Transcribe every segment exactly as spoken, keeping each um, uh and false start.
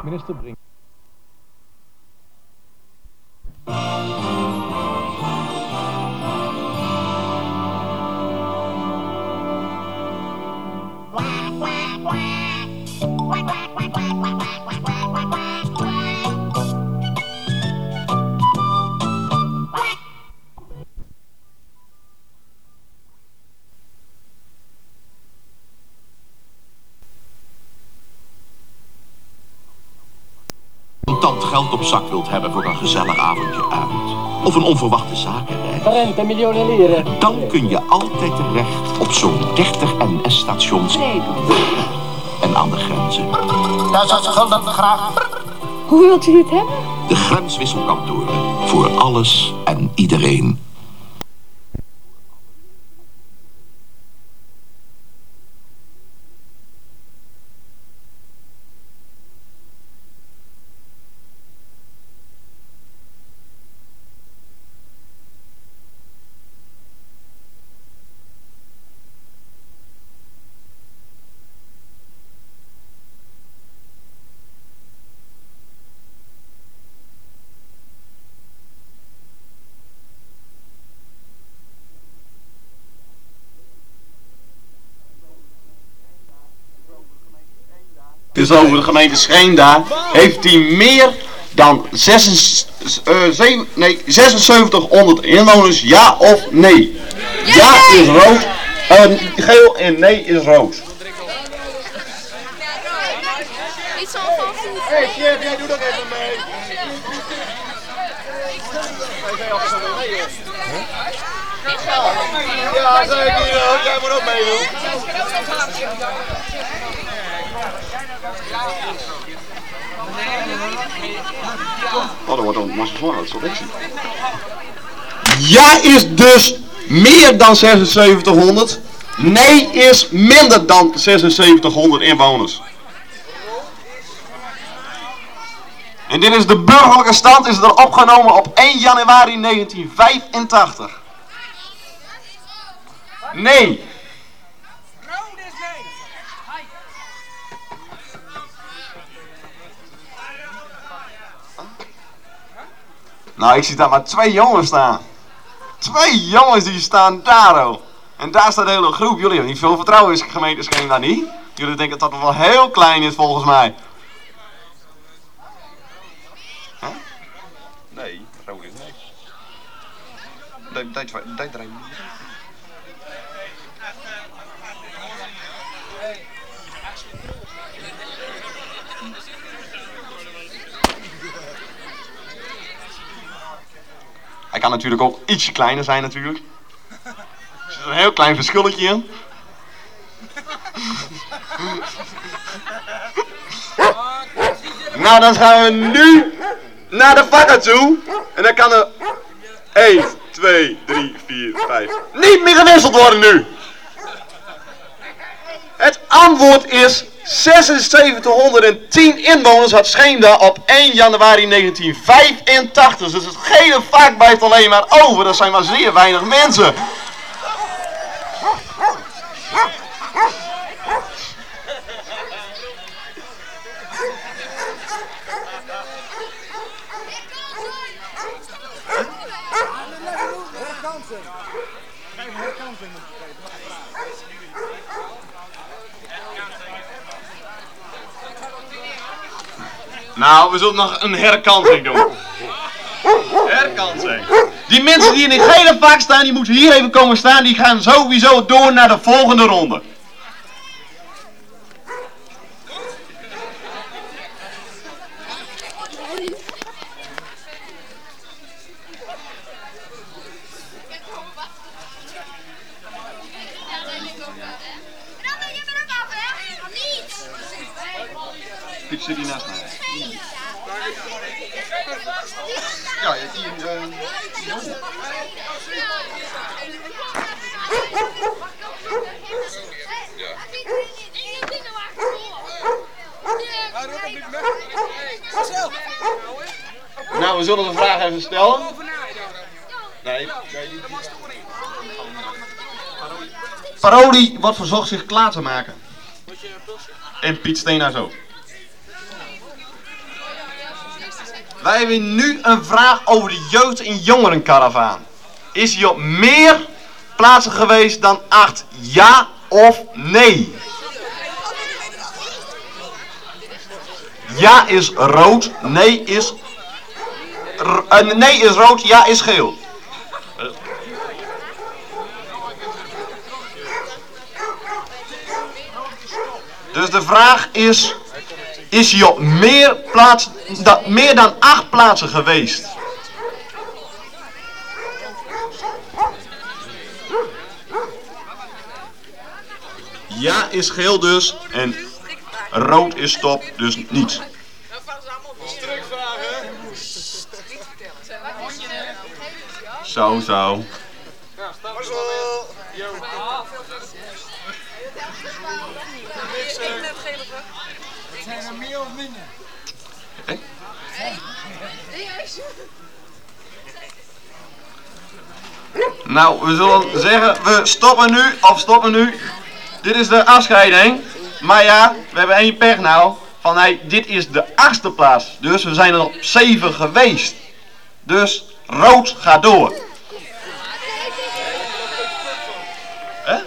Minister Brink. Contant geld op zak wilt hebben voor een gezellig avondje uit, of een onverwachte zakenreis, Rente, miljoenen lieren. dan kun je altijd terecht op zo'n dertig N S-stations en aan de grenzen. Duizend gulden graag. Hoe wilt u het hebben? De grenswisselkantoren voor alles en iedereen. Dus over de gemeente Scheemda heeft hij meer dan zesenzeventighonderd inwoners, ja of nee? Ja is rood, uh, geel en nee is rood. Iets al van voet. Hé, Chef, jij doet ook even mee. Ja, zeker, jij moet ook meedoen. Oh, dat wordt een massa zwaar, dat zal ik zien. Ja is dus meer dan zesenzeventighonderd. Nee is minder dan zesenzeventighonderd inwoners. En dit is de burgerlijke stand, is er opgenomen op één januari negentien vijfentachtig. Nee. Nou, ik zie daar maar twee jongens staan. Twee jongens die staan daar, oh. En daar staat de hele groep. Jullie hebben niet veel vertrouwen in gemeente Scheemda, niet? Jullie denken dat het wel heel klein is, volgens mij. Huh? Nee, rood is nee. Dat dat dat draait niet. Hij kan natuurlijk ook ietsje kleiner zijn natuurlijk. Er zit een heel klein verschilletje in. Nou, dan gaan we nu naar de vakken toe. En dan kan er één, twee, drie, vier, vijf niet meer gewisseld worden nu. Het antwoord is zesenzeventighonderdtien inwoners had Scheemda op één januari negentien vijfentachtig. Dus het gele vak blijft alleen maar over. Dat zijn maar zeer weinig mensen. Nou, we zullen nog een herkansing doen. Herkansing. Die mensen die in het gele vak staan, die moeten hier even komen staan. Die gaan sowieso door naar de volgende ronde. Piet zit hier naast mij. Ja, die... Uh, Nou, we zullen de vraag even stellen. Nee, nee, niet. Parodie wordt verzocht zich klaar te maken. En Piet Steenhuis ook. Wij hebben nu een vraag over de jeugd- en jongerenkaravaan. Is hij op meer plaatsen geweest dan acht? Ja of nee? Ja is rood, nee is... Uh, nee is rood, ja is geel. Dus de vraag is... Is hij op meer, plaats, da, meer dan acht plaatsen geweest? Ja is geel dus en rood is stop, dus niet. Zo, zo. Zijn er meer of minder? Hey. Nou, we zullen zeggen, we stoppen nu, of stoppen nu. Dit is de afscheiding. Maar ja, we hebben één pech nou. Van hey, dit is de achtste plaats. Dus we zijn er op zeven geweest. Dus rood gaat door. Hè?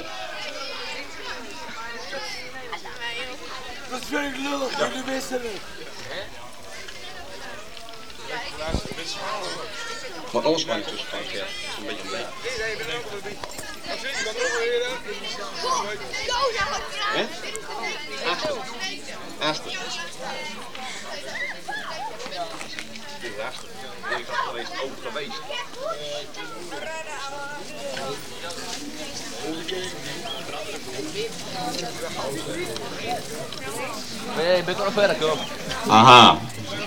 Dat vind ik lullig, ja. Jullie wisten het. Wat anders kan ik tussen gaan, ja. Een beetje mee. Hè? Achter. Achter. Dit is achter. Ik had geweest over geweest. Nee, je bent er nog verder komen. Aha.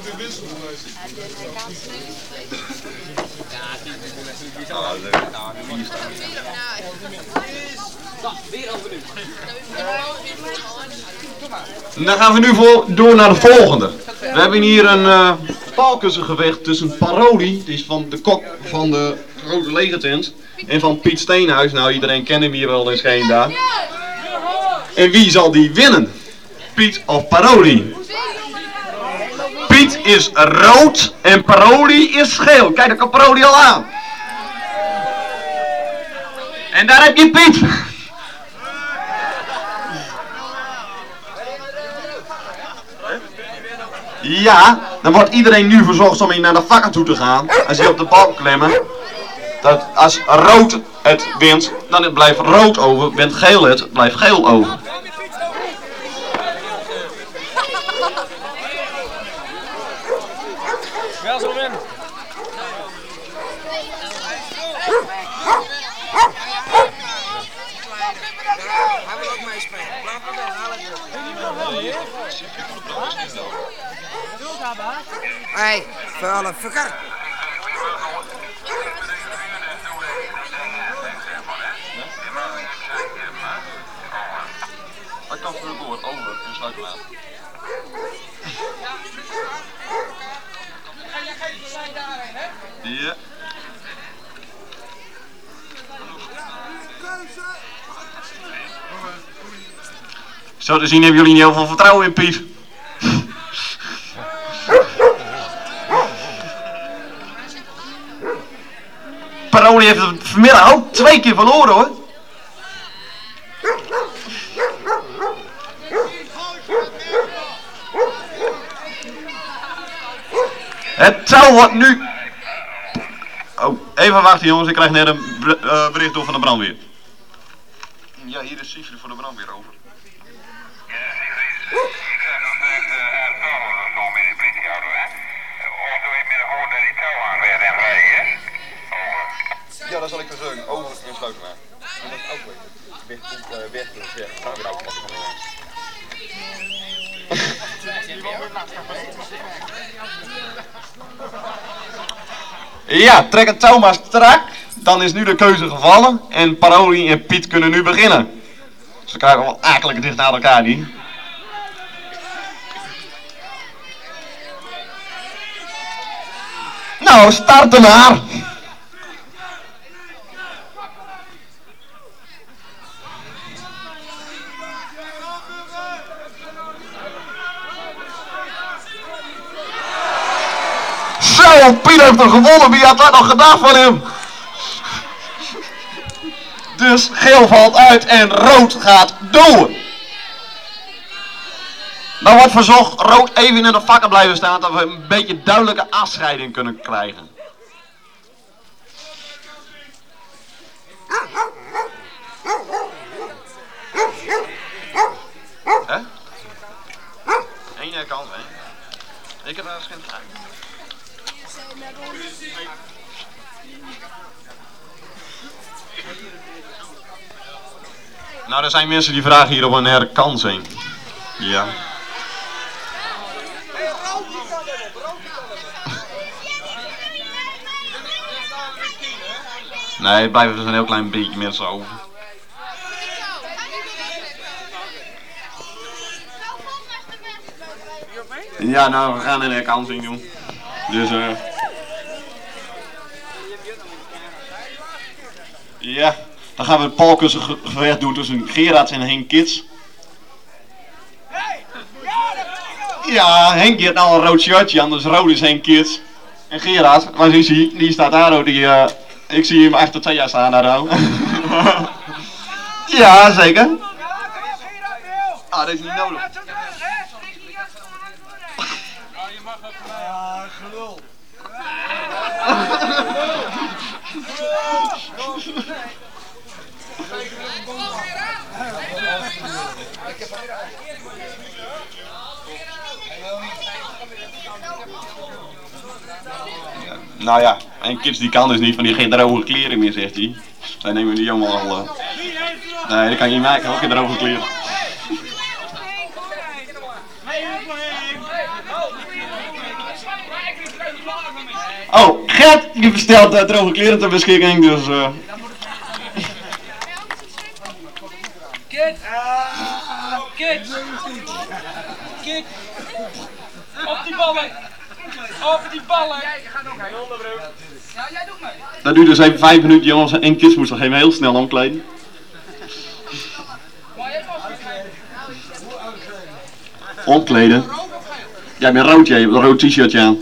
Ah, leuk. Hier staan. Dan gaan we nu voor, door naar de volgende. We hebben hier een uh, paalkussengevecht tussen Paroli, die is van de kok van de grote legertent, en van Piet Steenhuis. Nou, iedereen kent hem hier wel in Scheenda. En wie zal die winnen? Piet of Paroli? Piet is rood en Paroli is geel. Kijk, daar komt Paroli al aan. En daar heb je Piet. Ja, dan wordt iedereen nu verzocht om hier naar de vakken toe te gaan. Als die op de balk klimmen. Dat als rood het wint, dan blijft rood over. Wint geel het, blijft geel over. Wel zo win. Hij wil ook meespelen. Laat hem weg, hé, hey, vuile fucker. Hij kan voor door, over en sluit hem aan. Ja. Zo te zien hebben jullie niet heel veel vertrouwen in Piet. Paroli heeft het vanmiddag ook twee keer verloren hoor. Het touw wordt nu... Oh, even wachten jongens, ik krijg net een bericht door van de brandweer. Ja, hier is Siegfried voor de brandweer over. Ja, dat zal ik verzorgen. Over en sluiten maar. En dat ook weg. Weg, weg, dus weg. Gaan we weer automatisch van de Ja, trek het touw maar strak. Dan is nu de keuze gevallen. En Paroli en Piet kunnen nu beginnen. Ze krijgen wel eigenlijk dicht naar elkaar niet. Nou, starten maar! Zo, Piet heeft hem gewonnen. Wie had dat nog gedacht van hem? Dus geel valt uit en rood gaat door. Dan wordt verzocht rood even in de vakken blijven staan, dat we een beetje duidelijke afscheiding kunnen krijgen. Hè? Eén kant, hè? Ik heb daar geen tijd. Nou, er zijn mensen die vragen hier op een herkansing. Ja. Nee, het blijven dus een heel klein beetje mensen over. Ja, nou, we gaan een herkansing doen. Dus, eh... Uh... ja, dan gaan we het palkussengevecht doen tussen Gerard en Henk Kits. Ja, Henk heeft nou een rood shirtje aan, dus rood is Henk Kits. En Gerard, waar is hij? Die staat daar, die... Uh... Ik zie hem achter twee jaar staan daar nou. Ja, zeker. Ah, dat is niet nodig. Ah, gelul. Nou ja, en Kids die kan dus niet, van die geen droge kleren meer, zegt hij. Dan nemen we die allemaal al... Uh... Nee, dat kan je niet maken, ook geen droge kleren. Oh, Gert, je bestelt uh, droge kleren ter beschikking, dus... Uh... Kid! Kid! Kid! Op die ballen! Op die ballen! Ja, jij doet mee. Dat duurt dus even vijf minuten, jongens, en Kids moest nog even heel snel omkleden. Omkleden? Jij bent rood, jij hebt een rood t-shirtje aan.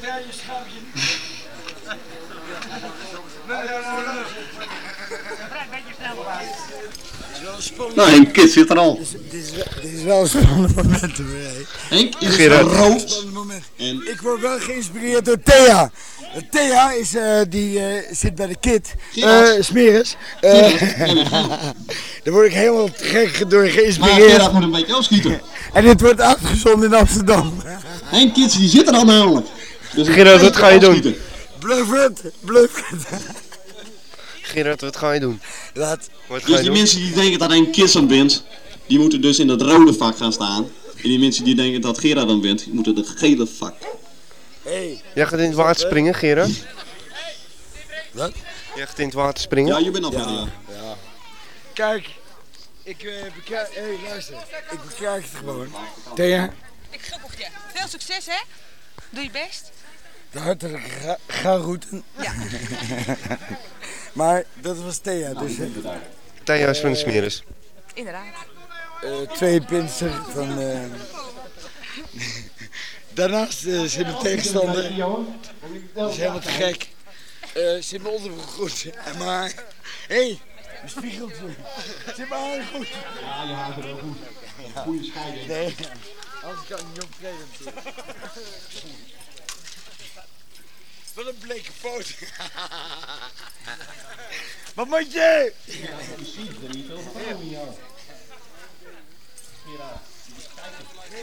Nou, Henk Kits zit er al. Dit is, dit is, dit is wel een spannend moment hoor. Henk, is het een rood? En... Ik word wel geïnspireerd door Thea. Uh, Thea is, uh, die uh, zit bij de Kid. Uh, Smeris. Uh, Daar word ik helemaal gek door geïnspireerd. Maar Gerard moet een beetje afschieten. En dit wordt uitgezonden in Amsterdam. Henk Kits, die zit er al namelijk. Dus Gerard, wat ga je doen? Bluff het, bluff het. Gerard, wat ga je doen? Wat? Wat ga dus je die doen? mensen die denken dat Henk Kits aan wint, die moeten dus in dat rode vak gaan staan. En die mensen die denken dat Gerard aan wint, die moeten in het gele vak. Hey. Jij gaat in het water springen, Gerard? Wat? Jij gaat in het water springen? Ja, je bent al ja, van ja. ja. Kijk, ik uh, bekrijg... Hé, hey, luister. Ik bekrijg het gewoon. Thea? Ik gubbel je. Veel succes, hè? Doe je best. De hartelijke gra groeten. Ja. Maar dat was Thea, dus... Uh, Thea is van de Smeris. Inderdaad. Uh, twee pinsen van... Uh... Daarnaast uh, zit mijn tegenstander. Dat is helemaal te gek. Uh, zit mijn onderbroek goed. Maar... Hé, hey, mijn spiegeltje. Zit mijn haar goed? Ja, je haar zit wel goed. Goeie scheiding. Nee, anders kan ik niet optreden natuurlijk. Wat een bleke foto. Wat moet je? Ja, je ziet er niet veel vertrouwen in jou. Gerard, je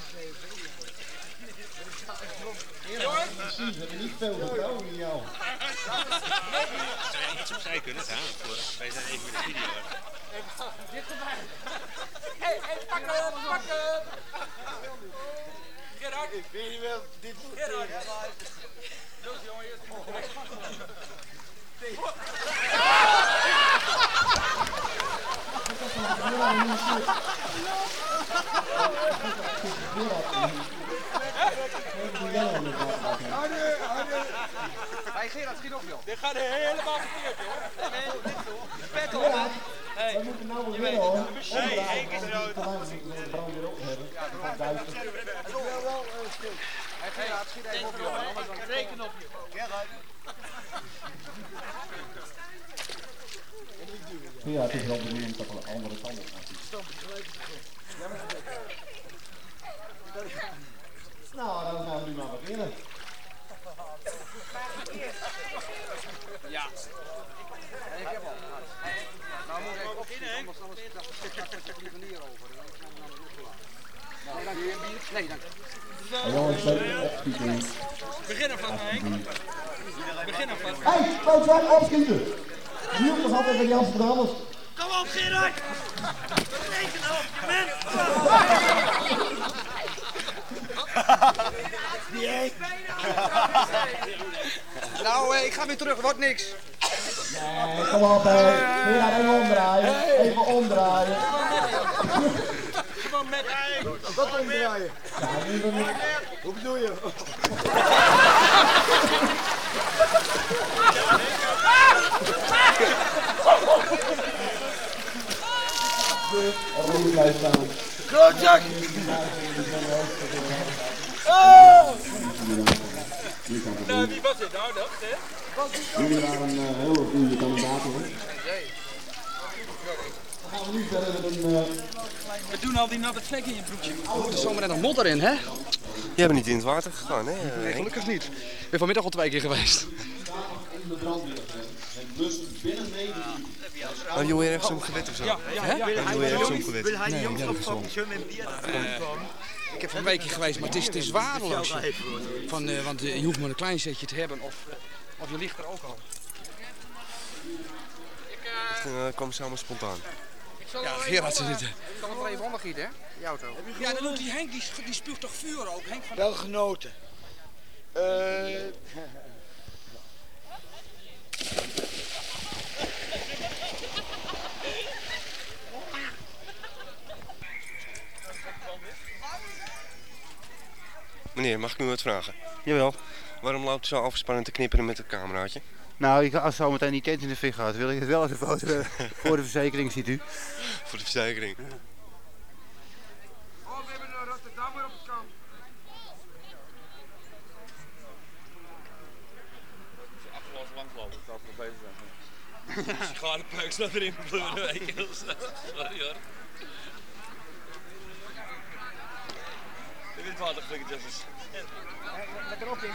ziet er niet veel vertrouwen in jou. Zou jij iets opzij kunnen gaan? Wij zijn even met de video. Dichterbij. Hé, hé, pak hem, pak hem. Gerard. Ik weet niet wel, dit wordt Gerard. Doos jongen, eerst Hé Gerard, schiet op joh. Dit gaat helemaal verkeerd joh. Nee, dit joh. De pet op. Hey, we moeten nou weer winnen hoor. Nee, Henk is rood. Ja, dat gaat duizend. Het is wel wel een stuk. Gerard, schiet even op, joh. Reken op je. Gerard. Ja, het is wel bedoeld dat er andere kant op gaat. Nou, dan gaan we nu maar beginnen. Ja. En ik heb al. Nou, moet ik opschieten, anders zit het liever hier over. Nee, dank je. Nee, dank je. Jongens, opschieten. Begin ervan, Henk. Begin ervan. Hé, Kootwijk, opschieten! Hier was altijd bij die Amsterdammers. Kom op, Gerard! Reken op, je bent! Die één. Nou, ik ga weer terug, wordt niks. Nee, kom op, hé. Gerard, even omdraaien. Even omdraaien. Gewoon met één. Wat omdraaien? Ja, nu dan niet. Hoe bedoel je? Rood blijft staan. Klootzak! Oh! Nou, wie was dit nou dan? Jullie waren een uh, hele goede kandidaat hoor. Dan gaan we nu verder met een... Uh... We doen al die natte vlekken in je broekje. Oh, er zomer net nog modder in, hè? Jij bent niet in het water gegaan, hè? Nee, gelukkig niet. Ik ben vanmiddag al twee keer geweest. Had je ergens om gewet of zo? Ja, ja, ja. Had je ergens om gewet? Wil hij die jongens opvangen? Ik heb een weekje geweest, maar het is, het is waardeloos. Van, uh, want uh, je hoeft maar een klein setje te hebben of, of je ligt er ook al. Het uh, kwam samen spontaan. Ja, Gerard zit zitten. Ik zal het wel even ondergieten, hè? Die auto. Ja, dan doet die Henk, die, die spuugt toch vuur ook? Henk van... Wel genoten. Uh... Meneer, mag ik u wat vragen? Jawel. Waarom loopt u zo afgespannen te knipperen met het cameraatje? Nou, als zo meteen die tent in de fik gaat, wil ik het wel even foto voor de verzekering, ziet u. Voor de verzekering. Oh, we hebben een Rotterdammer op het kamp. Afgelopen langslopen, dat zou nog beter zijn. Sigarenpeuk staat erin gebleven, weet je heel snel. Sorry hoor. Dit waterflikkertjes is. Lekker op in.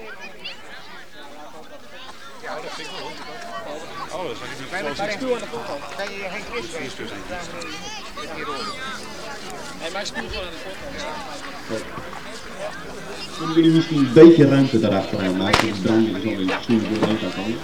Ja, dat vind ik wel. Oh, dat zag ik niet. Wij hebben daar stoel aan de foto. Kan je Henk Chris Vier stuks. Nee, maar stoel gewoon aan de foto. Kunnen jullie misschien een beetje ruimte daarachteraan maken? De brandweer is alweer stoel voor de kan komen.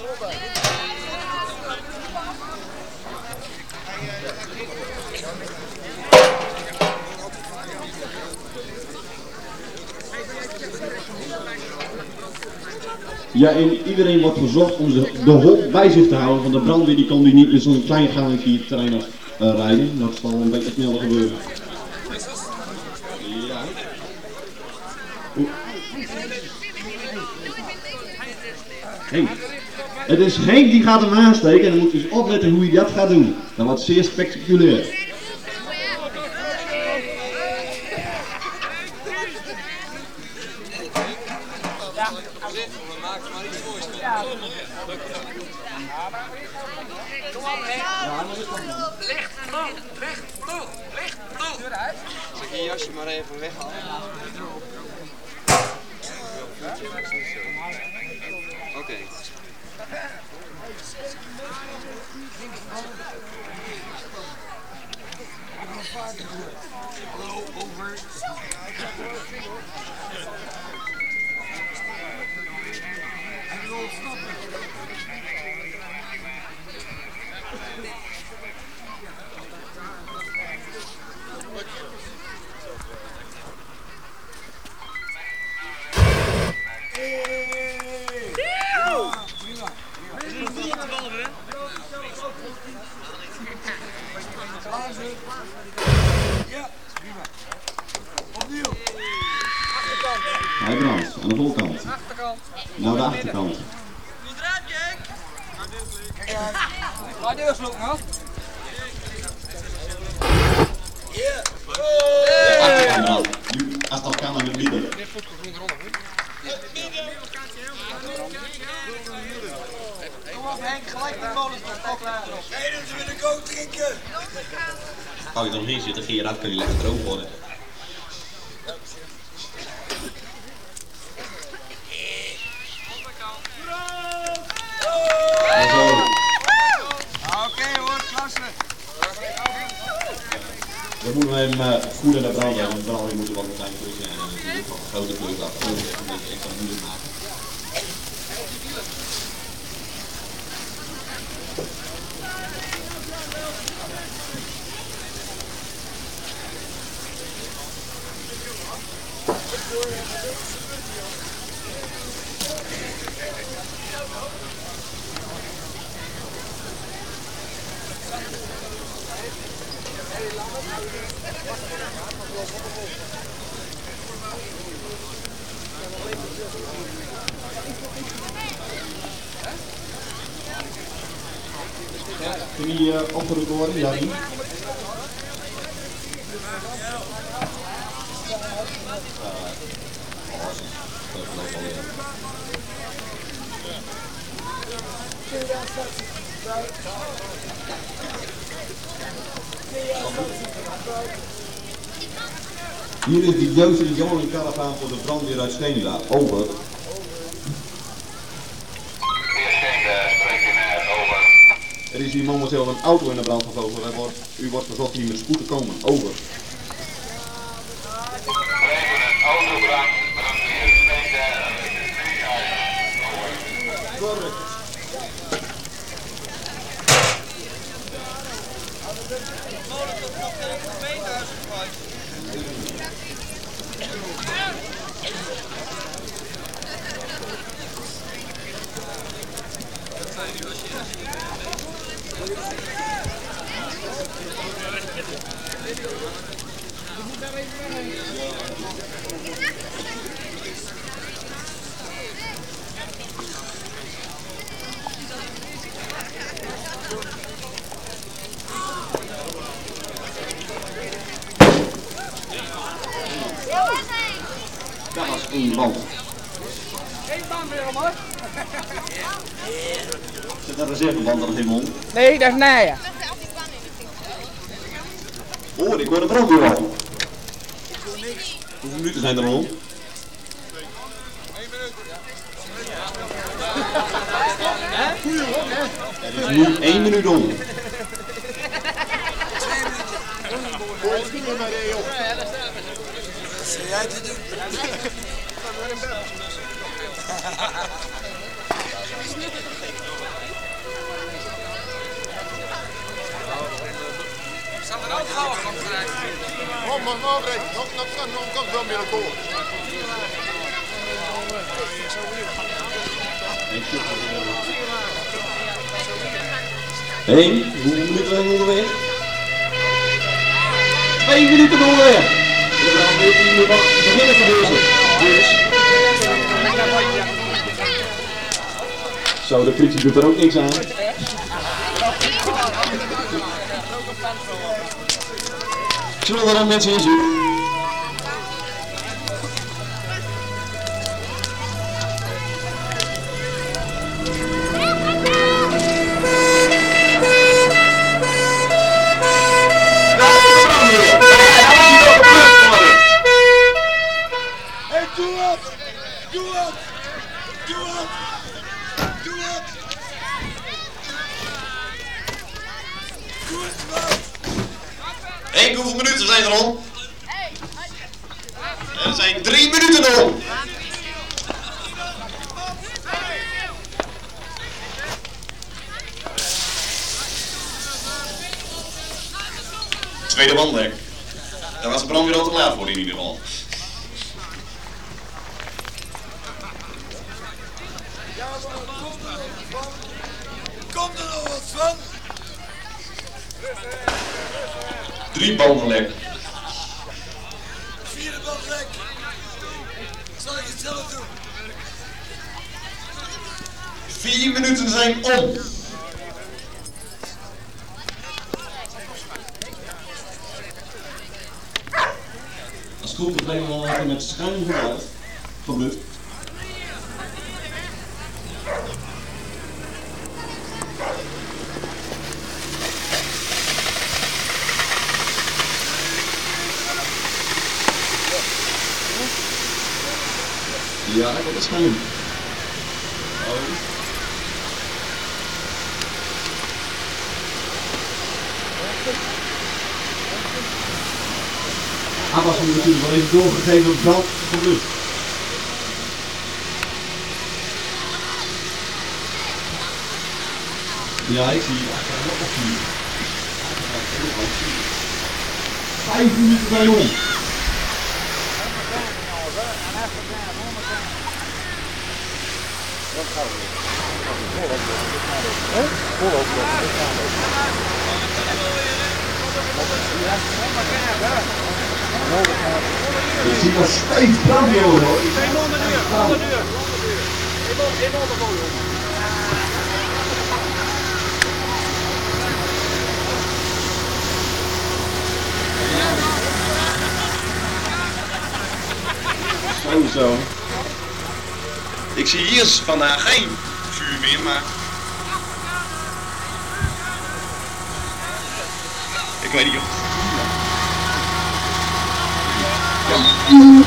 Ja, en iedereen wordt verzocht om de, de hond bij zich te houden, want de brandweer die kan die niet met zo'n klein gangetje hier het terrein af uh, rijden. Dat zal een beetje sneller gebeuren. Ja. Hey. Het is Henk die gaat hem aansteken en dan moet je dus opletten hoe je dat gaat doen. Dat wordt zeer spectaculair. Zeg je jasje maar even weghalen. Oké. Okay. Hallo, over. Hij wil snappen. Hij brandt aan de voorkant. Achterkant. Naar de achterkant. Hoe draait je, Henk? Ga deur slopen, nog. Nu, als dat kan, dan weer bieden. Dit voelt gewoon eronder. Hou je er nog in zitten, Gerard, kun je lekker droog worden. En zo. Oké hoor, klasse. We moeten hem uh, goed in de brand hebben, want de brandweer moet er wel een klein kleur zijn. En natuurlijk van een grote kleur laten we ook even een beetje extra moeilijk maken. Kun je uh, opgeroepen worden? Ja, niet. Hier is de Joodse jongerenkaravaan voor de brandweer uit Steenla. Over. Er is hier momenteel een auto in de brand gevlogen. U wordt, u wordt verzocht hier met spoed te komen. Over. Correct. Dat was één band. Eén band weer om hoor. Zit een reserveband er nog in mond? Nee, dat is naaien. Oh, ik hoor de brandweer al. Hoeveel minuten zijn er al? Het is nu één minuut om. Wat zou jij te doen? Zal er ook gauw van krijgen? Kom maar, nog nog nog nog nog wel meer een goal. Eén, hoeveel minuten zijn we onderweg? Twee minuten onderweg. We gaan weer tien minuten beginnen te wezen. Dus. Zo, de politie doet er ook niks aan. Zullen er dan mensen in zitten? Henk, hoeveel minuten zijn er om? Er zijn drie minuten om. Tweede wandlek. Daar was de brandweer al te laat voor in ieder geval. Komt er nog wat van? Drie bandenlek. Vierde bandlek. Zal ik het zelf doen? Vier minuten zijn om. Als het goed is, brengen we al met schuim vooruit. Van Blut. Ja, ik heb het schijn. Oh. Abbas moet natuurlijk wel even doorgegeven op brand geblust. Ja, ik zie je. Vijf minuten bij om. Je ziet nog steeds brand, jongen. Zo, zo. Ik zie hier vandaag geen vuur meer, maar... Ik weet niet of... Ja.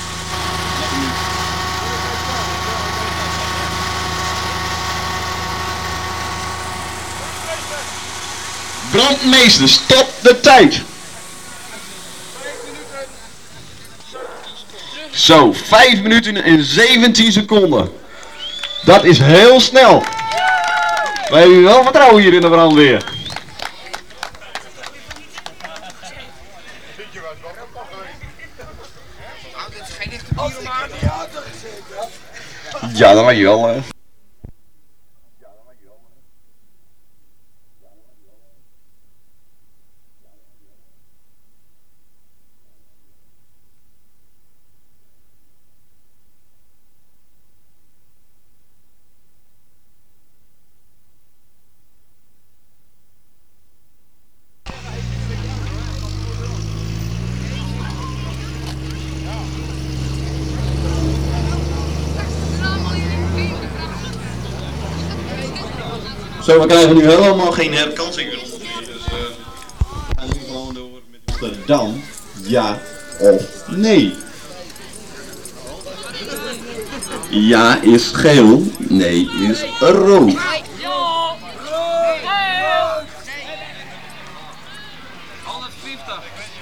Brandmeester, stop de tijd! Zo, vijf minuten en zeventien seconden. Dat is heel snel. Wij hebben wel vertrouwen hier in de brandweer. Ja, dat mag je wel. Hè. Zo, we krijgen nu helemaal geen herkansing meer onder meer, dus uh, we gaan nu gewoon door met Amsterdam, ja of nee. Ja is geel, nee is rood. honderdvijftig.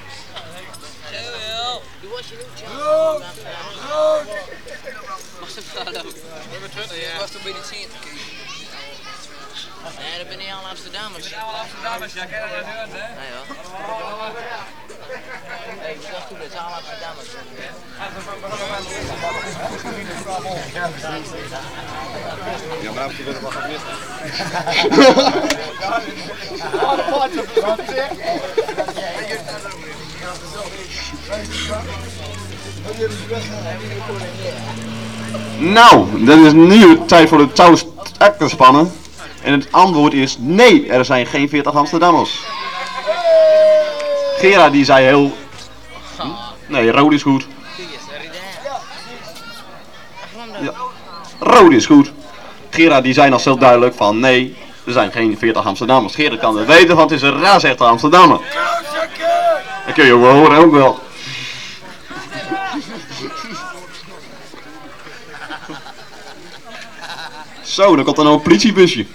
Was toch bij de tien te kijken? Nee, dat ben niet al Amsterdammers. Dat ben al Amsterdammers, ja, ken je dat niet, hè? Nee, joh. Hé, ik dacht goed, dat is al Amsterdammers. Ja, maar af en toe wel wat gemist. Nou, dat is nu tijd voor de touw strak te spannen. En het antwoord is nee, er zijn geen veertig Amsterdammers. Gera die zei heel... Hm? Nee, rood is goed. Ja. Rood is goed. Gera die zei nog zo duidelijk van nee, er zijn geen veertig Amsterdammers. Gera kan het weten, want het is een raas-echte Amsterdammer. Dat kun je ook wel horen, ook wel. Zo, dan komt er nou een politiebusje.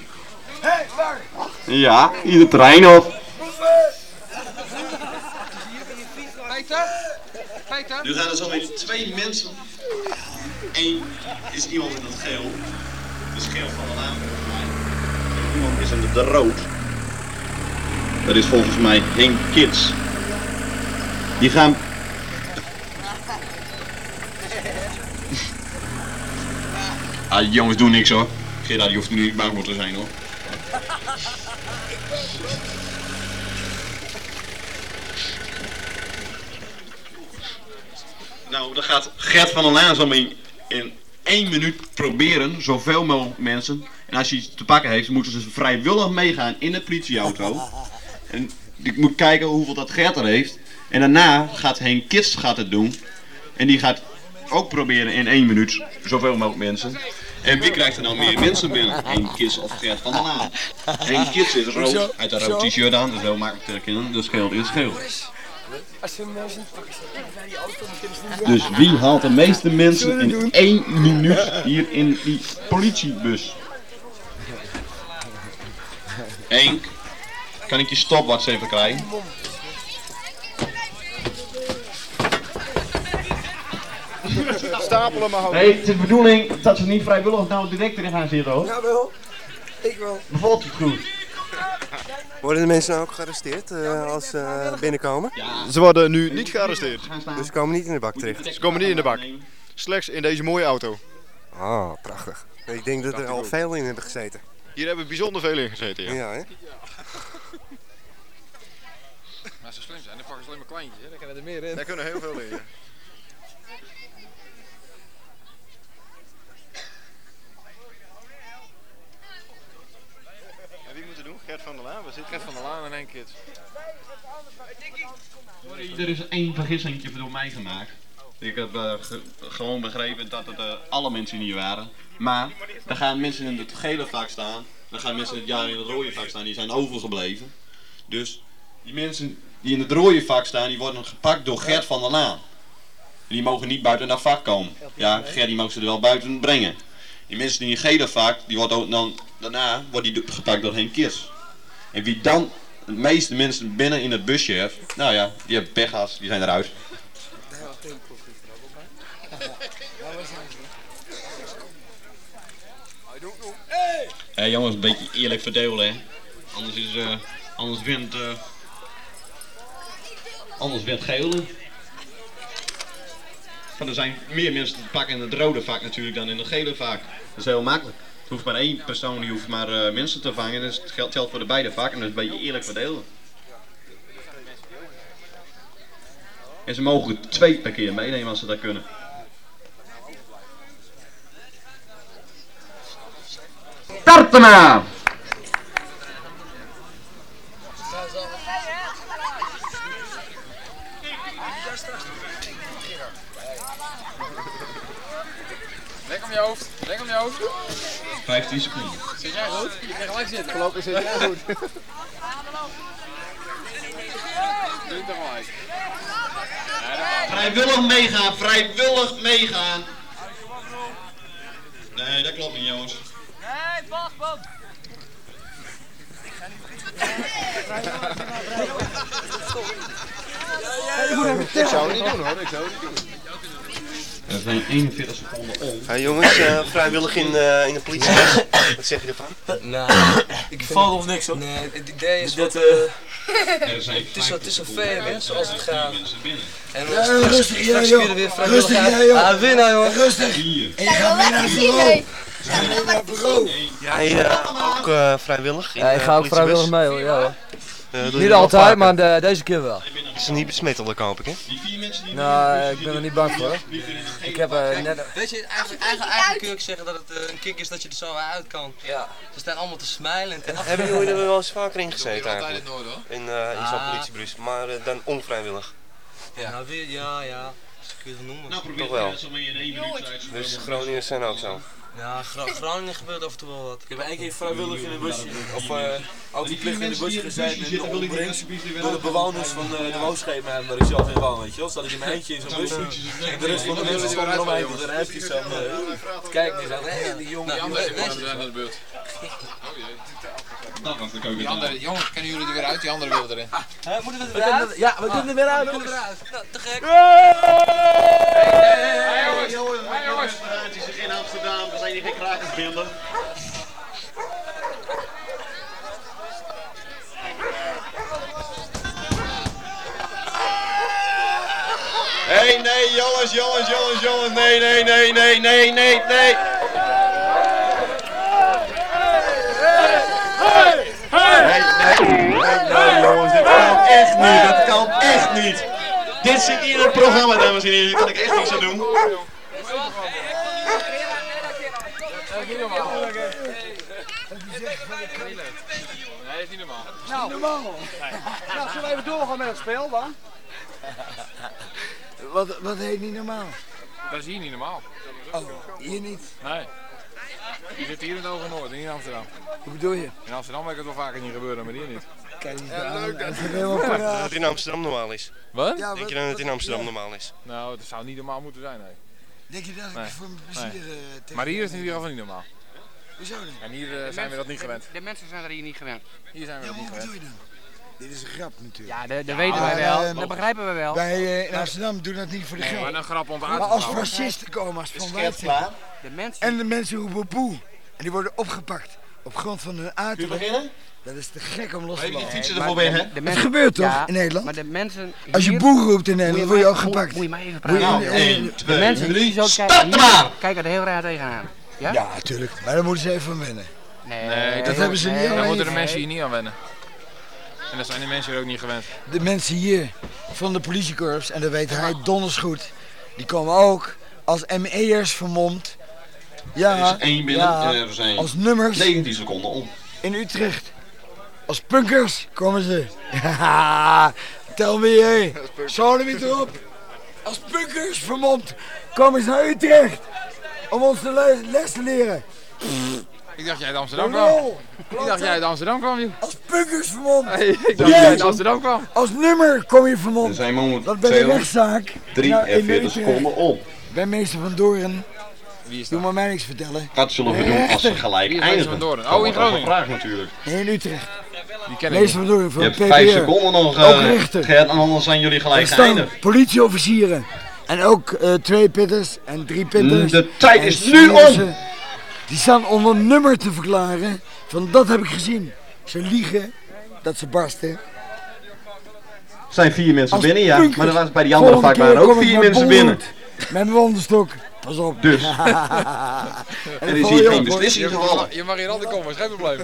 Ja, hier de trein op. Peter? Peter? Nu gaan er zo weer twee mensen. Eén is iemand in het geel. Dus geel van de naam. Iemand is in de rood. Dat is volgens mij Henk Kids. Die gaan... Ah, die jongens doen niks hoor. Gerard die hoeft nu niet bang voor te zijn hoor. Nou, dan gaat Gert van der Laan zo mee in één minuut proberen, zoveel mogelijk mensen. En als hij iets te pakken heeft, moeten ze vrijwillig meegaan in de politieauto. En ik moet kijken hoeveel dat Gert er heeft. En daarna gaat Henk Kids gaat het doen. En die gaat ook proberen in één minuut, zoveel mogelijk mensen. En wie krijgt er nou meer mensen binnen? Henk Kids of Gert van der Laan? Henk Kids is rood, uit een rood t-shirt aan, dat is heel makkelijk te herkennen. Dus geel is geel. Als ze mensen niet pakken, bij die auto beginnen. Dus wie haalt de meeste mensen in één minuut hier in die politiebus? Henk, kan ik je stopwatch even krijgen? Stapelen maar houden. Nee, het is de bedoeling dat ze niet vrijwillig nou direct erin gaan zitten hoor. Ja wel, ik wel. Bevalt het goed? Worden de mensen nou ook gearresteerd uh, als ze uh, binnenkomen? Ze worden nu niet gearresteerd. Dus ze komen niet in de bak terecht? Ze komen niet in de bak. Slechts in deze mooie auto. Ah, prachtig. Ik denk dat er al veel in hebben gezeten. Hier hebben bijzonder veel in gezeten, ja. Ja, hè? Maar als ze slim zijn, dan pakken ze alleen maar kleintjes, hè? Dan kunnen er meer in. Daar kunnen heel veel in, ja. En wie moet het doen? Gert van der Laan? Waar zit Gert van der Laan en één kind. Er is één vergissing door mij gemaakt. Ik heb uh, ge gewoon begrepen dat het uh, alle mensen hier waren. Maar er gaan mensen in het gele vak staan. Er gaan mensen in het jaar in het rode vak staan. Die zijn overgebleven. Dus die mensen die in het rode vak staan, die worden gepakt door Gert van der Laan. Die mogen niet buiten dat vak komen. Ja, Gert die mogen ze er wel buiten brengen. Die mensen die in het gele vak, die wordt ook dan, daarna wordt die gepakt door Henk Kis. En wie dan de meeste mensen binnen in het busje heeft, nou ja, die hebben pechgas, die zijn eruit. Hé hey jongens, een beetje eerlijk verdelen hè. Anders is uh, anders wint uh, anders wint geel. Maar er zijn meer mensen te pakken in het rode vak natuurlijk dan in het gele vak. Dat is heel makkelijk. Het hoeft maar één persoon die hoeft maar uh, mensen te vangen. Dus het geldt voor de beide vakken en dat is een beetje eerlijk verdelen. En ze mogen twee per keer meenemen als ze dat kunnen. Starten maar! Lek om je hoofd, lek om je hoofd. vijftien seconden. Zit jij goed? Je kan gelijk zitten. Voorlopig zit jij goed. Doe het toch gelijk. Vrijwillig meegaan, vrijwillig meegaan. Nee, dat klopt niet jongens. Nee, wacht, wacht. Ik zou het niet doen hoor, ik zou het niet doen. Er zijn eenenveertig seconden om. Hey jongens, uh, vrijwillig in, uh, in de politie. Wat zeg je ervan? Nou, ik valt of niks hoor. Nee, het idee is dat. Uh, er zijn het is zo, het is zo ver, hè, zoals het gaat. En ja, rustig, straks ja, kun je weer rustig, ja, joh. Ah, winnaar joh. Rustig. En je gaat mee naar het bureau. Ga mee naar het bureau. Jij uh, ook uh, vrijwillig? In, ja, ik ga ook uh, vrijwillig mee hoor. Ja, hoor. Uh, niet altijd, maar de, deze keer wel. Het is niet besmettelijk, hoop ik, hè? Nou, ik ben er niet bang voor. Ik heb uh, net... Weet je, eigenlijk, eigenlijk, eigenlijk kun je ook zeggen dat het uh, een kick is dat je er zo uit kan. Ja. Ze staan allemaal te smilen en te lachen. Hebben jullie er wel eens vaker in gezeten eigenlijk? In, noord, hoor. in, uh, in zo'n ah. politiebus, maar uh, dan onvrijwillig? Ja, nou, weer, ja, ja. Dat kun je het noemen. Nou, probeer toch wel. Dus Groningers zijn ook zo. Ja, Gro Groningen gebeurt af en toe wel wat. Ik heb één keer vrijwillig in de busje, of uh, ook verplicht in de busje gezeten en omringd door de bewoners van uh, de woonschepen waar ik zelf in woon, weet je wel. Zat ik in mijn eentje in zo'n busje en de rest van de mensen stonden eromheen tot een rijpje zo te kijken en zo, hé, die jongen, die andere bewoners zijn aan de beurt. Dat was de keuken. Die andere, jongens, kennen jullie er weer uit? Die andere willen erin. Huh, moeten we er weer uit? Ja, we kunnen er weer uit. We kunnen er weer uit. Nou, te gek. Hey jongens, hey jongens. Het is in Amsterdam, we zijn hier geen krakersbeelden. Hé, hey, nee, jongens, jongens, jongens, jongens, nee, nee, nee, nee, nee, nee, nee. Nee, nee, nee, nee, jongens, dit kan echt niet, dat kan echt niet. Dit zit hier in het programma, dames en heren, hier kan ik echt niks aan doen. Nee, dat is niet normaal. Nou, normaal. Nou, zullen we even doorgaan met het spel dan? Wat, wat heet niet normaal? Dat is hier niet normaal. Oh, hier niet? Nee. Je zit hier in het Hoge Noord, niet in Amsterdam. Hoe bedoel je? In Amsterdam heb ik het wel vaker niet gebeuren, maar hier niet. Kijk, die Ja, leuk dat dat is helemaal paraat. Dat het in Amsterdam normaal is. Wat? Ja, Denk wat- je dan dat het in wat- Amsterdam ja. normaal is? Nou, dat zou niet normaal moeten zijn, nee. Denk je dat ik Nee. voor mijn plezier... Nee. eh, tegen- Maar hier is het in ieder geval niet normaal. Hoezo dan? En hier eh, De zijn we dat mensen- niet gewend. De, de mensen zijn er hier niet gewend. Hier zijn we Ja, dat maar niet hoe bedoel gewend. je dan? Dit is een grap natuurlijk. Ja, dat, dat weten wij wel. eh, Dat begrijpen we wel. Wij eh, in Amsterdam doen dat niet voor de Nee, geld. maar een grap om te Maar uit te als bouwen. fascisten komen, als Van Is Wijk het klaar? De mensen... en de mensen roepen boe. En die worden opgepakt op grond van hun Kun je uiterlijk. beginnen? Dat is te gek om los te Even die laten. fietsen maar ervoor weer, de- hè? de Het mensen- gebeurt toch Ja, in Nederland? Maar de mensen Als je hier- boe roept in Moet Nederland, je word je mij- ook gepakt. Moet je mij even Word je- praten. Nou, eh, één, De twee, mensen drie, hier zo start kijken, maar! hier kijken er heel raar tegenaan. Ja? Ja, natuurlijk. Maar daar moeten ze even van wennen. Nee, Nee, dat hebben ze niet nee, alleen. Daar moeten de nee. mensen hier niet aan wennen. En dat zijn de mensen hier ook niet gewend. De mensen hier van de politiekorps, en dat weet hij donders goed, die komen ook als M E'ers vermomd. Ja, Er is één binnen. ja, Er zijn als nummers negentien seconden om. in Utrecht. Als punkers komen ze. Ja, tel me hé. Zo er weer erop. Als punkers vermomd komen ze naar Utrecht. Om ons de les, les te leren. Ik dacht jij uit Amsterdam kwam. Lol. Ik dacht jij uit Amsterdam kwam, joh. Als punkers vermomd. Hey, ik dacht Yes. jij uit Amsterdam kwam. Als nummer kom je Er vermomd. zijn Dat bij de momenteel rechtszaak. nou, in drieënveertig Utrecht. seconden om. Bij meester Van Doorn. Wie is Doe dat? maar mij niks vertellen. Dat zullen we doen als ze gelijk Wie is Meester eindigen. van Doorn? Dat Oh, in wordt wel Groningen. gevraagd natuurlijk. Nee, in Utrecht. Die ken ik Meester niet. Van Doorn van Je P hebt P R. vijf seconden nog, Ook eh rechter. Gert, en anders zijn jullie Er gelijk staan geëindigd. politieofficieren. En ook eh, twee pitters en drie pitters. De tijd en is nu om! Smeersen. Die staan onder nummer te verklaren. Van dat heb ik gezien. Ze liegen dat ze barsten. Er zijn vier mensen Als binnen, ja. punkers. Maar er was bij die andere Volgende vaak waren keer ook kom ik vier met mensen bolhoed. binnen. Met mijn wandelstok. Pas op. Dus. En Er dan is val hier je geen op, hoor. beslissing gevallen. Je mag hier altijd komen, is geen probleem.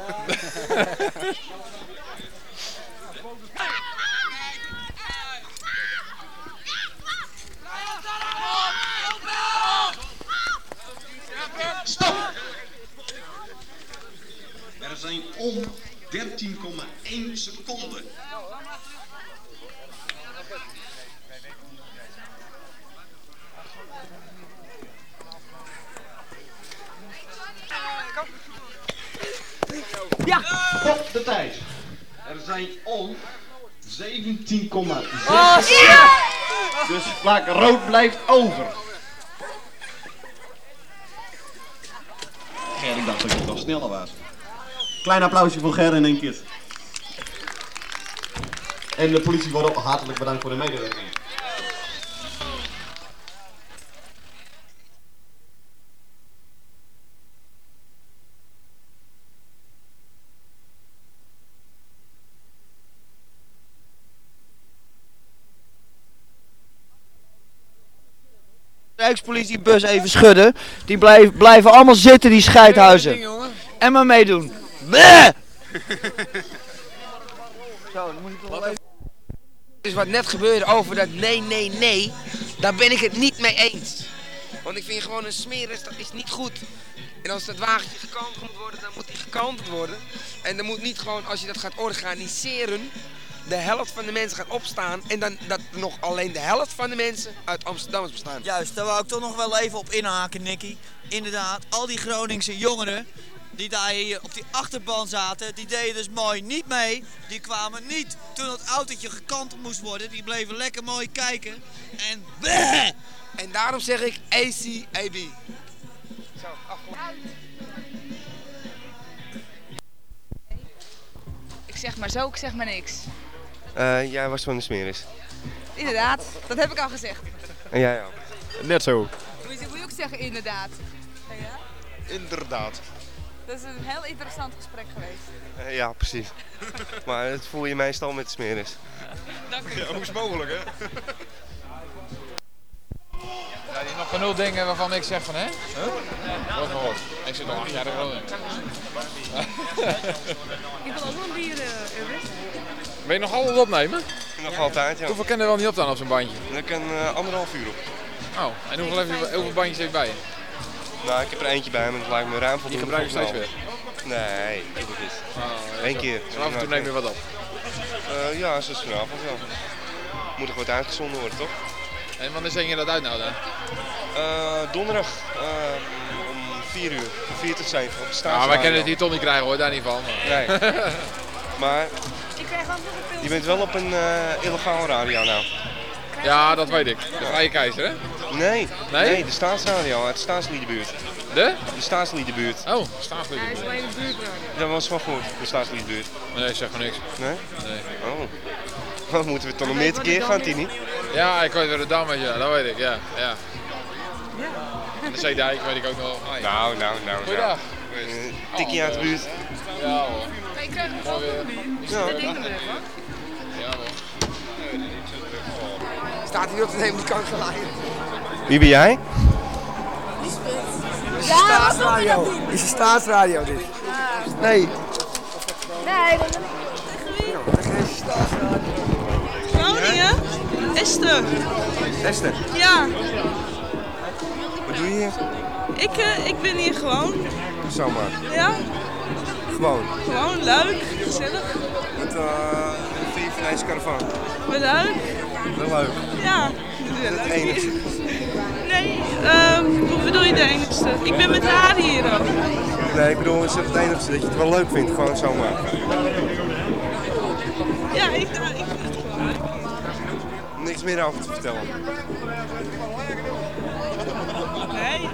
Stop! Er zijn om dertien komma één seconden. Ja! Stop de tijd. Er zijn om zeventien komma zes. Oh, ja! Dus vlak rood blijft over. Ger, ik dacht dat je nog sneller was. Klein applausje voor Ger in één keer. En de politie wordt ook hartelijk bedankt voor de medewerking. Rijkspolitiebus even schudden. Die blijf, blijven allemaal zitten, die scheidhuizen. En maar meedoen. Bleh! Zo, dan moet ik toch wel even... Dus wat net gebeurde over dat nee, nee, nee, daar ben ik het niet mee eens. Want ik vind gewoon een smeris, dat is niet goed. En als dat wagentje gekanteld moet worden, dan moet die gekanteld worden. En dan moet niet gewoon, als je dat gaat organiseren, de helft van de mensen gaat opstaan en dan dat er nog alleen de helft van de mensen uit Amsterdam bestaan. Juist, daar wou ik toch nog wel even op inhaken, Nicky. Inderdaad, al die Groningse jongeren die daar hier op die achterban zaten, die deden dus mooi niet mee. Die kwamen niet toen dat autootje gekanteld moest worden. Die bleven lekker mooi kijken. En bleh! En daarom zeg ik A C A B. Zo, Ik zeg maar zo, ik zeg maar niks. Uh, jij was van de smeris. Inderdaad, dat heb ik al gezegd. En jij ook. Net zo. Moet je, moet je ook zeggen inderdaad. Ja? Inderdaad. Dat is een heel interessant gesprek geweest. Uh, ja, precies. Maar dat voel je meestal met de smeris. Dank u. Ja, hoe is het mogelijk, hè? Zijn er nog genoeg dingen waarvan ik zeg van, hè? Huh? Wat voor wat? Ik zit nog acht jaar in Groningen. Ik wil ook wel een bier, uh, Urwin. Ben je nog altijd opnemen? Nog altijd, ja. Hoeveel kan er wel niet op dan op zo'n bandje? Er kan uh, anderhalf uur op. Oh, en hoeveel, heb je, hoeveel bandjes heb je bij je? Nou, ik heb er eentje bij me, dat lijkt me ruim voldoende. Die gebruik je steeds weer? Nee, ik doe het niet. Oh, Eén zo. keer. Zo af en toe neem je wat op? Uh, ja, zoals vanavond wel. Moet er wat uitgezonden worden, toch? En wanneer zend je dat uit nou dan? Uh, donderdag uh, om vier uur, vier tot zeven op de Ja, station. wij kunnen het hier toch niet krijgen hoor, daar niet van. Nee. Maar Je bent wel op een uh, illegaal radio nou. Ja, dat weet ik. De Vrije Keizer, hè? Nee, nee, nee de staatsradio uit de staatsliedenbuurt. De? De staatsliedenbuurt. Oh, staatsliedenbuurt. Hij is alleen de buurt. Dat was wel goed, de staatsliedenbuurt. Nee, ik zeg maar niks. Nee? Nee. Oh. Wat moeten we toch nog meer te keer gaan, Tini? Ja, ik weet waar de dam is, ja, dat weet ik, ja. ja. En de Zeedijk weet ik ook nog. Ah, ja. Nou, nou, nou. Goeiedag. Uh, tikkie uit de buurt. Ja hoor. Ik krijg een foto van Ja. Ja hoor. Staat hier op de hele kant gelijk. Wie ben jij? Dit is een staatsradio. Dit is een staatsradio dit. Nee. Nee, dat ben ik tegen wie? Groningen? Esther. Esther? Ja. Wat doe je hier? Ik, uh, ik ben hier gewoon. Zomaar. Ja. Gewoon. Gewoon leuk, gezellig. Wat uh, vind je van deze caravan? Wat leuk. Wel leuk. Ja. Is dat het enigste? Nee, um, hoe bedoel je de enigste? Ik ben met haar hier ook. Nee, ik bedoel, is dat het enigste dat je het wel leuk vindt? Gewoon zomaar. Ja, ik, ik vind het gewoon leuk. Niks meer over te vertellen. Nee.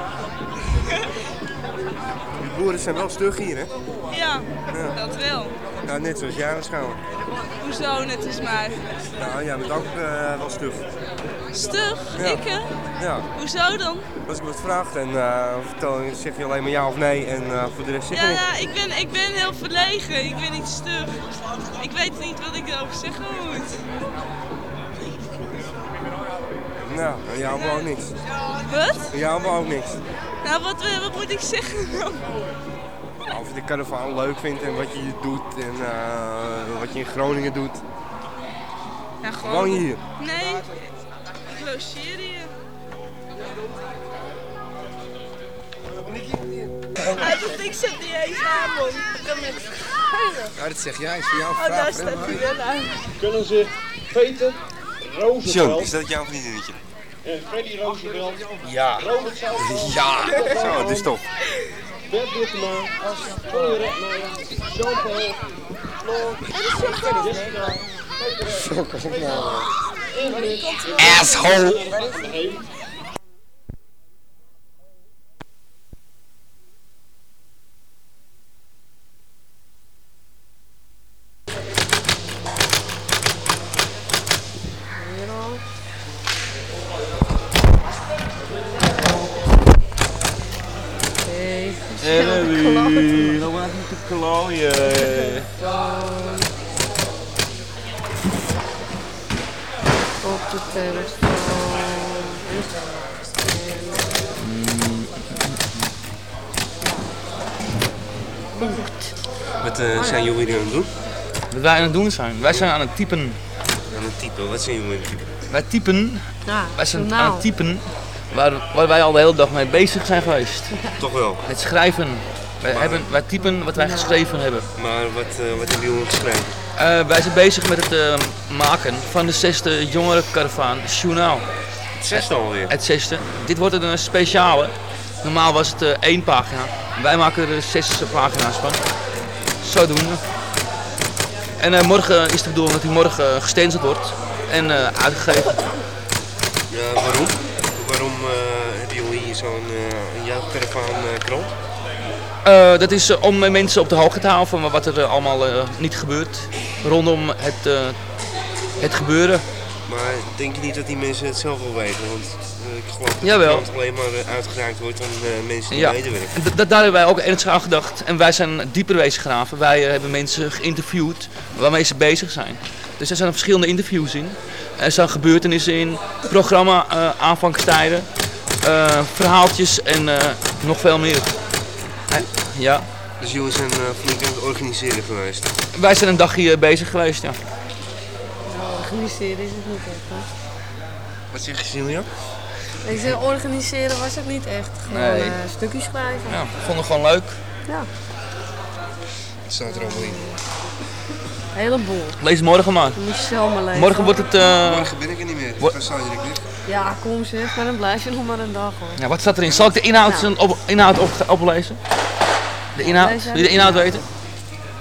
Die boeren zijn wel stug hier, hè? Ja, Ja. dat wel. Nou, net zoals jij waarschijnlijk. Hoezo net als mij? Nou, jij bent ook uh, wel stug. Stug? Ja. Ik hè? Ja. Hoezo dan? Als ik wat vraag, dan uh, vertel, zeg je alleen maar ja of nee en uh, voor de rest zeg je Ja, niet. ja, ik ben, ik ben heel verlegen. Ik ben niet stug. Ik weet niet wat ik erover zeggen moet. Nou, en jou hebben we ook niks. Wat? En jou hebben we ook niks. Nou, wat, wat moet ik zeggen dan? Of je de caravan leuk vindt en wat je hier doet en uh, wat je in Groningen doet. Ja, gewoon. Woon je hier? Nee, ik logeer hier. Hij doet niks op die eens aan, man. Ja, dat zeg jij. Is voor jou een Oh, vraag. daar staat hij wel aan. Kunnen ze Peter Roosevelt... John, is dat jouw vriendinnetje? En Freddy Roosevelt... Ja. Robert Zoutman... Ja. Zo, het is toch. Bert Buurtema... Tony Redmeijer... Jean-Paul... Floor... Jessica... Zo kom ik nou. Asshole! Ellie, nog maar even te klooien. Op de telefoon. Wat uh, zijn jullie nu aan het doen? Wat wij aan het doen zijn? Wij zijn aan het typen. Aan het typen, wat zijn jullie aan het typen? Wij typen, Ja, wij zijn journaal. aan het typen waar, waar wij al de hele dag mee bezig zijn geweest. Toch wel. Met schrijven. Wij, Maar- hebben, wij typen wat wij geschreven hebben. Maar wat, uh, wat hebben jullie geschreven? Uh, wij zijn bezig met het uh, maken van de zesde jongerenkaravaan journaal. Het zesde alweer? Het zesde. Dit wordt een speciale. Normaal was het uh, één pagina. Wij maken er zes pagina's van. Zodoende. En uh, morgen is de bedoeling dat hij morgen uh, gestenceld wordt en uh, uitgegeven. Ja, waarom? Waarom uh, hebben jullie hier zo'n uh, jeugdkaravaan uh, krant? Uh, dat is uh, om mensen op de hoogte te houden van wat er uh, allemaal uh, niet gebeurt rondom het, uh, het gebeuren. Maar denk je niet dat die mensen het zelf wel weten? Want uh, ik geloof dat Jawel. de krant alleen maar uh, uitgeraakt wordt aan uh, mensen die Ja, medewerken. en d- daar hebben wij ook ernstig aan gedacht en wij zijn dieper wezen graven. Wij uh, hebben mensen geïnterviewd waarmee ze bezig zijn. Dus er zijn verschillende interviews in. Er zijn gebeurtenissen in, programma, uh, aanvangstijden, uh, verhaaltjes en uh, nog veel meer. Uh, ja. Dus jullie zijn uh, flink aan het organiseren geweest? Wij zijn een dagje uh, bezig geweest, ja. Organiseren is het niet echt, hoor. Wat zeg je, Silja? Ik zeg, organiseren was het niet echt. Gewoon Nee. uh, stukjes schrijven. Ja, we vonden het gewoon leuk. Ja, Het staat er allemaal in. een heleboel. Lees morgen maar. Dan moet je zelf maar lezen. Morgen wordt het... uh, Morgen ben ik er niet meer. Wo- Dan sta je er niet. Ja, kom zeg, maar dan blijf je nog maar een dag, hoor. Ja, wat staat erin? Zal ik de inhoud, Nou. op, inhoud op, oplezen? De inhoud? Lees Wil je de inhoud weten?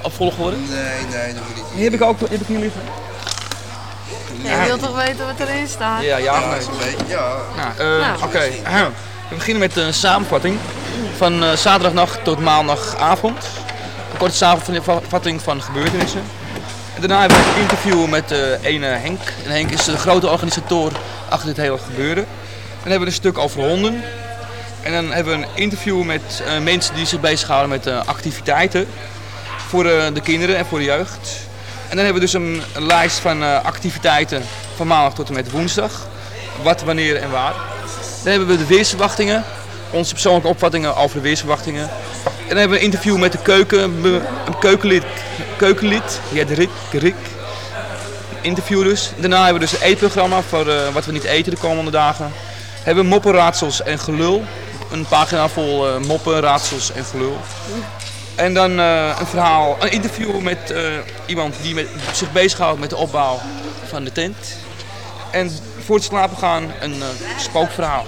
op volgorde? Nee, nee, dat moet niet. Die heb ik ook heb ik hier liggen. Je wilt toch weten wat erin staat? Ja, ja. Ja, is een beetje, ja. Nou, uh, Nou. Oké, okay. We beginnen met een samenvatting van uh, zaterdagnacht tot maandagavond. Een korte samenvatting van gebeurtenissen. En daarna hebben we een interview met uh, ene Henk. En Henk is de grote organisator achter dit hele gebeuren. Dan hebben we een stuk over honden. En dan hebben we een interview met uh, mensen die zich bezighouden met uh, activiteiten voor uh, de kinderen en voor de jeugd. En dan hebben we dus een, een lijst van uh, activiteiten van maandag tot en met woensdag. Wat, wanneer en waar. Dan hebben we de weersverwachtingen, onze persoonlijke opvattingen over de weersverwachtingen. En dan hebben we een interview met de keuken, een keukenlid, keukenlid, ja, de Rick, Rick. Interview dus. Daarna hebben we dus een eetprogramma voor uh, wat we niet eten de komende dagen. We hebben moppen, raadsels en gelul. Een pagina vol uh, moppen, raadsels en gelul. En dan uh, een verhaal, een interview met uh, iemand die met, zich bezighoudt met de opbouw van de tent. En voor het slapen gaan een uh, spookverhaal.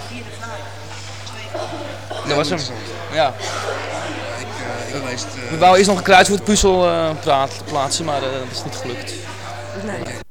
Dat was hem. Ja. Ik, uh, ik lees het, uh... We wouden eerst nog een kruiswoordpuzzel uh, plaatsen, maar uh, dat is niet gelukt. Nee.